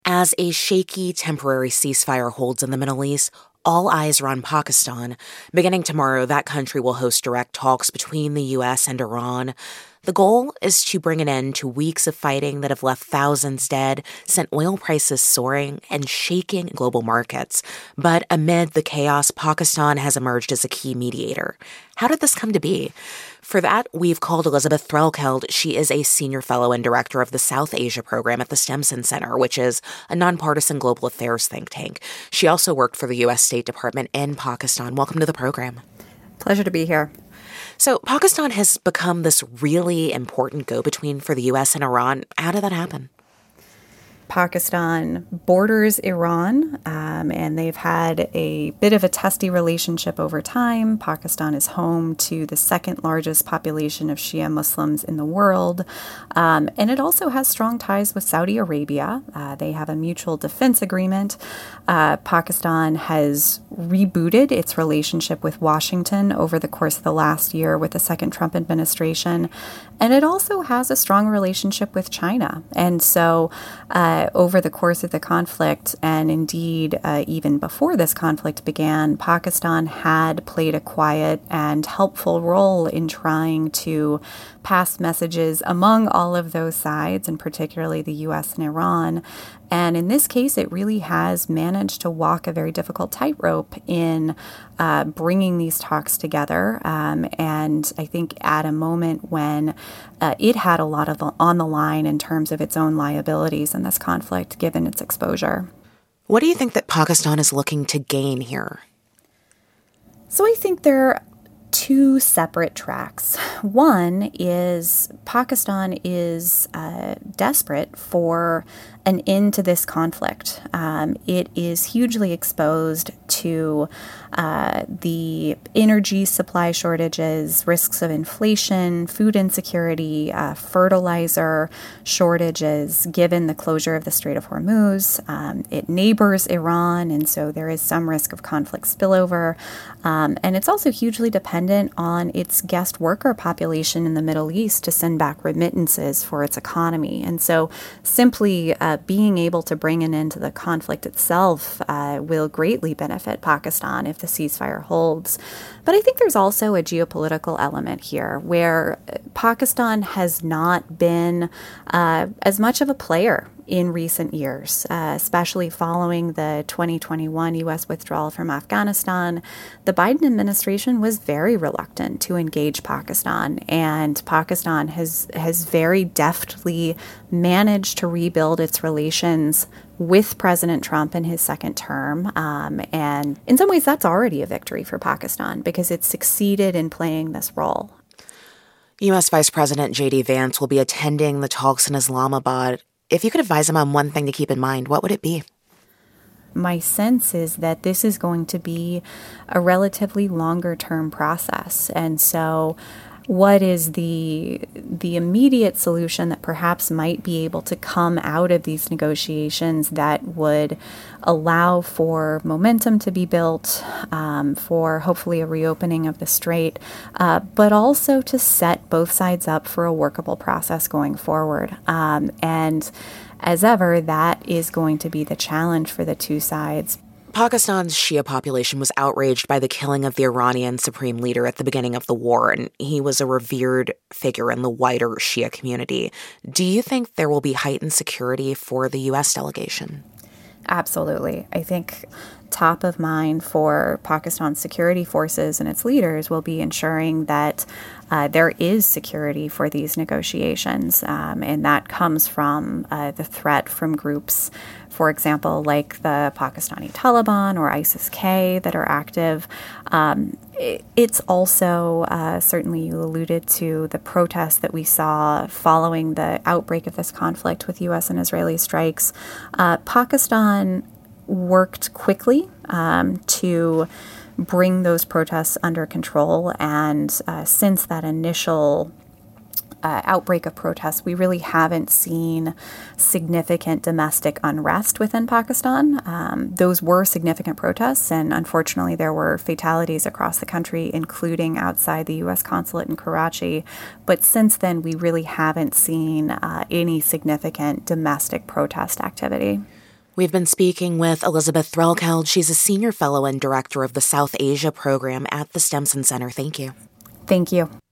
As a shaky temporary ceasefire holds in the Middle East, all eyes are on Pakistan. Beginning tomorrow, that country will host direct talks between the U.S. and Iran. The goal is to bring an end to weeks of fighting that have left thousands dead, sent oil prices soaring, and shaking global markets. But amid the chaos, Pakistan has emerged as a key mediator. How did this come to be? For that, we've called Elizabeth Threlkeld. She is a senior fellow and director of the South Asia program at the Stimson Center, which is a nonpartisan global affairs think tank. She also worked for the U.S. State Department in Pakistan. Welcome to the program. Pleasure to be here. So Pakistan has become this really important go-between for the U.S. and Iran. How did that happen? Pakistan borders Iran, and they've had a bit of a testy relationship over time. Pakistan is home to the second largest population of Shia Muslims in the world, and it also has strong ties with Saudi Arabia. They have a mutual defense agreement. Pakistan has rebooted its relationship with Washington over the course of the last year with the second Trump administration, and it also has a strong relationship with China. And so over the course of the conflict, and indeed even before this conflict began, Pakistan had played a quiet and helpful role in trying to pass messages among all of those sides, and particularly the U.S. and Iran. And in this case, it really has managed to walk a very difficult tightrope in bringing these talks together. And I think at a moment when it had a lot of on the line in terms of its own liabilities in this conflict, given its exposure. What do you think that Pakistan is looking to gain here? So I think there are two separate tracks. One is Pakistan is desperate for an end to this conflict. It is hugely exposed to the energy supply shortages, risks of inflation, food insecurity, fertilizer shortages, given the closure of the Strait of Hormuz. It neighbors Iran, and so there is some risk of conflict spillover. And it's also hugely dependent on its guest worker population in the Middle East to send back remittances for its economy. And so simply being able to bring an end to the conflict itself will greatly benefit Pakistan if the ceasefire holds. But I think there's also a geopolitical element here where Pakistan has not been as much of a player in recent years, especially following the 2021 U.S. withdrawal from Afghanistan. The Biden administration was very reluctant to engage Pakistan, and Pakistan has very deftly managed to rebuild its relations with President Trump in his second term. And in some ways, that's already a victory for Pakistan because it succeeded in playing this role. U.S. Vice President J.D. Vance will be attending the talks in Islamabad. If you could advise him on one thing to keep in mind, what would it be? My sense is that this is going to be a relatively longer-term process. And so what is the immediate solution that perhaps might be able to come out of these negotiations that would allow for momentum to be built, for hopefully a reopening of the strait, but also to set both sides up for a workable process going forward. And as ever, that is going to be the challenge for the two sides. Pakistan's Shia population was outraged by the killing of the Iranian supreme leader at the beginning of the war, and he was a revered figure in the wider Shia community. Do you think there will be heightened security for the U.S. delegation? Absolutely. I think top of mind for Pakistan's security forces and its leaders will be ensuring that there is security for these negotiations. And that comes from the threat from groups, for example, like the Pakistani Taliban or ISIS-K that are active. It's also, certainly you alluded to the protests that we saw following the outbreak of this conflict with U.S. and Israeli strikes. Pakistan worked quickly to bring those protests under control. And since that initial outbreak of protests, we really haven't seen significant domestic unrest within Pakistan. Those were significant protests, and unfortunately there were fatalities across the country, including outside the U.S. consulate in Karachi. But since then, we really haven't seen any significant domestic protest activity. We've been speaking with Elizabeth Threlkeld. She's a senior fellow and director of the South Asia program at the Stimson Center. Thank you. Thank you.